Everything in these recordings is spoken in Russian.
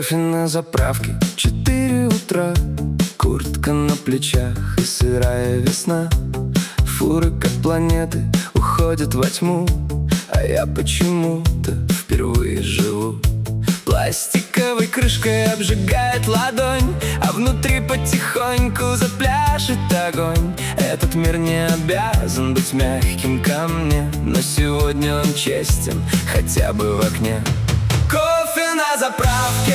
Кофе на заправке, 4 утра, куртка на плечах и сырая весна. Фуры, как планеты, уходят во тьму, а я почему-то впервые живу. Пластиковой крышкой обжигает ладонь, а внутри потихоньку запляшет огонь. Этот мир не обязан быть мягким ко мне, но сегодня он честен, хотя бы в окне. Кофе на заправке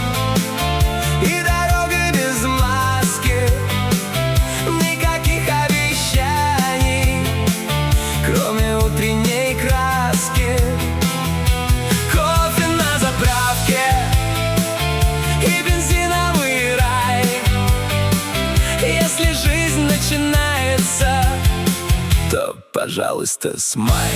и дорога без маски, никаких обещаний, кроме утренней краски. Кофе на заправке и бензиновый рай. Если жизнь начинается, то, пожалуйста, смай.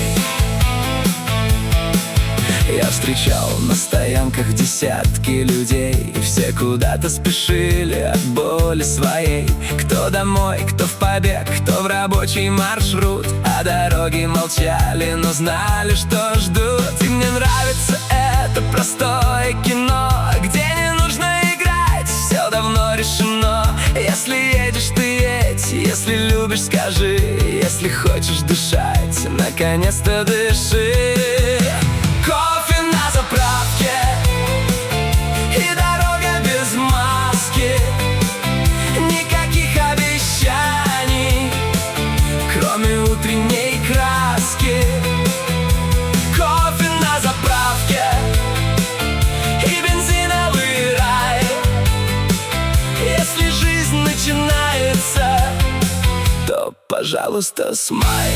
Я встречал на стоянках десятки людей, и все куда-то спешили от боли своей. Кто домой, кто в побег, кто в рабочий маршрут. А дороги молчали, но знали, что ждут. И мне нравится это простое кино, где не нужно играть, все давно решено. Если едешь, ты едь, если любишь, скажи. Если хочешь дышать, наконец-то дыши. Кофе на заправке и дорога без маски, никаких обещаний, кроме утренней краски. Кофе на заправке и бензиновый рай. Если жизнь начинается, то, пожалуйста, смай.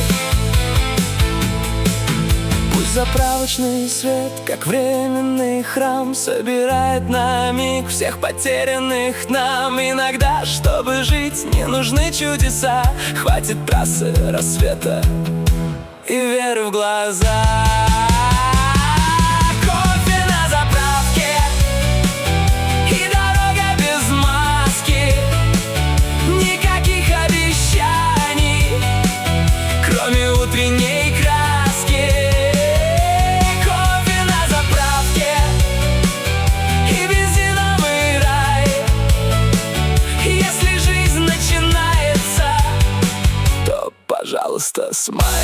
Заправочный свет, как временный храм, собирает на миг всех потерянных нам. Иногда, чтобы жить, не нужны чудеса, хватит трассы рассвета и веры в глаза. Кофе на заправке и дорога без маски, никаких обещаний, кроме утренней краски. Пожалуйста, смай.